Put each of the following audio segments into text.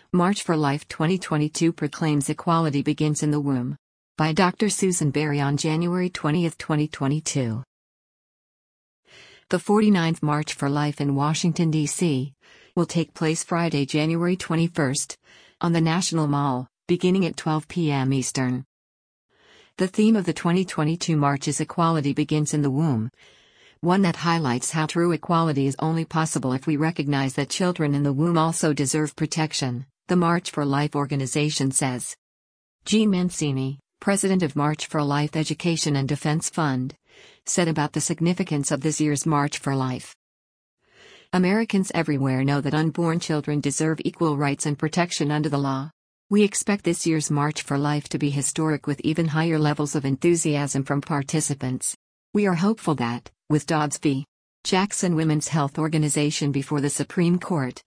March for Life 2022 proclaims equality begins in the womb. By Dr. Susan Berry on January 20, 2022. The 49th March for Life in Washington, D.C., will take place Friday, January 21st, on the National Mall, beginning at 12 p.m. Eastern. The theme of the 2022 March is Equality Begins in the Womb, one that highlights how true equality is only possible if we recognize that children in the womb also deserve protection, the March for Life organization says. Jean Mancini, president of March for Life Education and Defense Fund, said about the significance of this year's March for Life. Americans everywhere know that unborn children deserve equal rights and protection under the law. We expect this year's March for Life to be historic with even higher levels of enthusiasm from participants. We are hopeful that, with Dobbs v. Jackson Women's Health Organization before the Supreme Court,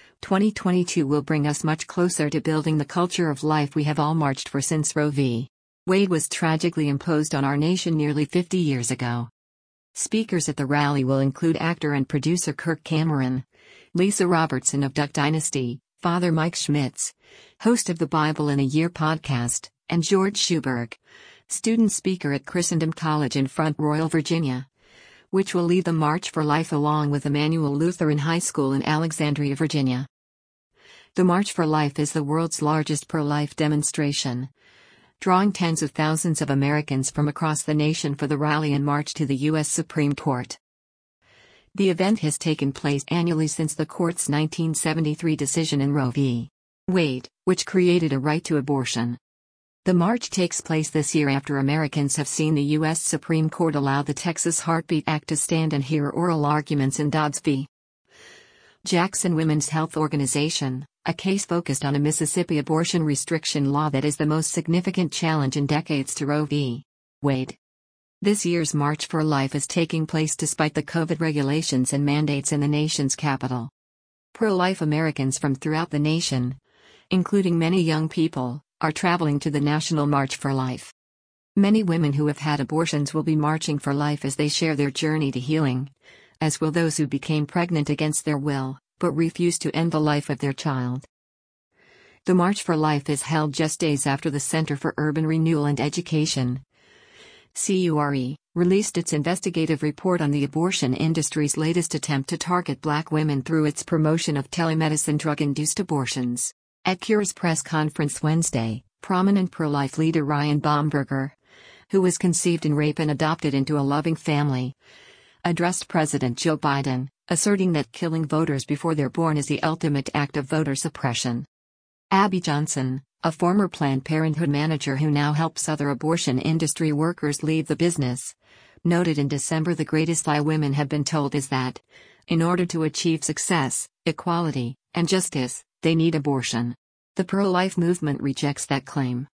2022 will bring us much closer to building the culture of life we have all marched for since Roe v. Wade was tragically imposed on our nation nearly 50 years ago. Speakers at the rally will include actor and producer Kirk Cameron, Lisa Robertson of Duck Dynasty, Father Mike Schmitz, host of the Bible in a Year podcast, and George Schuberg, student speaker at Christendom College in Front Royal, Virginia, which will lead the March for Life along with Emmanuel Lutheran High School in Alexandria, Virginia. The March for Life is the world's largest pro-life demonstration, drawing tens of thousands of Americans from across the nation for the rally and march to the U.S. Supreme Court. The event has taken place annually since the court's 1973 decision in Roe v. Wade, which created a right to abortion. The march takes place this year after Americans have seen the U.S. Supreme Court allow the Texas Heartbeat Act to stand and hear oral arguments in Dobbs v. Jackson Women's Health Organization, a case focused on a Mississippi abortion restriction law that is the most significant challenge in decades to Roe v. Wade. This year's March for Life is taking place despite the COVID regulations and mandates in the nation's capital. Pro-life Americans from throughout the nation, including many young people, are traveling to the National March for Life. Many women who have had abortions will be marching for life as they share their journey to healing, as will those who became pregnant against their will, but refused to end the life of their child. The March for Life is held just days after the Center for Urban Renewal and Education, CURE, released its investigative report on the abortion industry's latest attempt to target Black women through its promotion of telemedicine drug-induced abortions. At CURE's press conference Wednesday, prominent pro-life leader Ryan Baumberger, who was conceived in rape and adopted into a loving family, addressed President Joe Biden, asserting that killing voters before they're born is the ultimate act of voter suppression. Abby Johnson, a former Planned Parenthood manager who now helps other abortion industry workers leave the business, noted in December the greatest lie women have been told is that, in order to achieve success, equality, and justice, they need abortion. The pro-life movement rejects that claim.